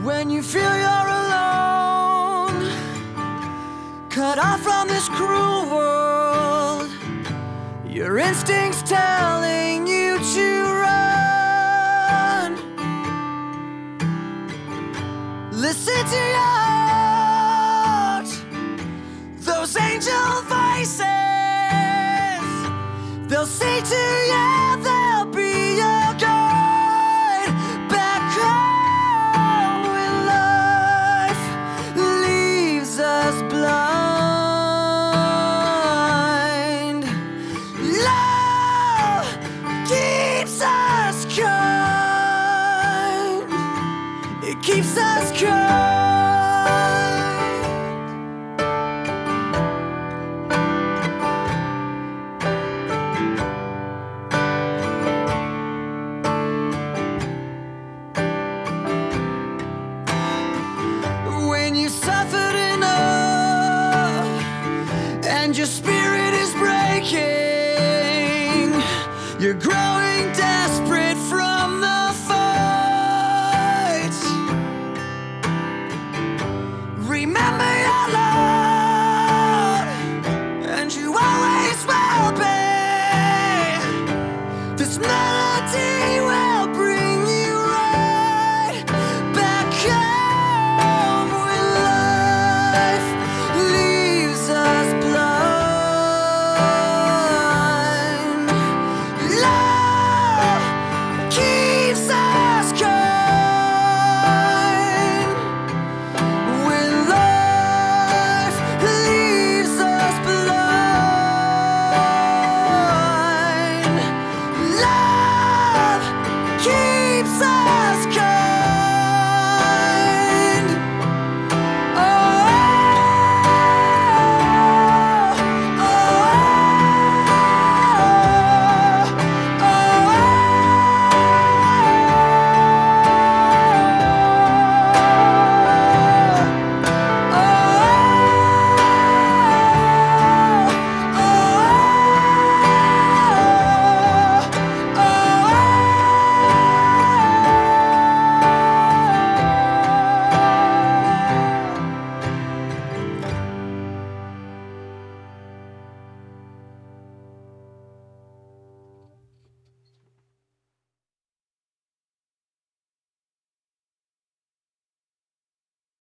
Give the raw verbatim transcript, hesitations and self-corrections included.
When you feel you're alone, cut off from this cruel world, your instincts telling you to run. Listen to your heart, those angel voices. They'll say to you, they'll be your guide back home when life leaves us blind. Love keeps us kind. It keeps us kind. When you suffered enough and your spirit is breaking, you're growing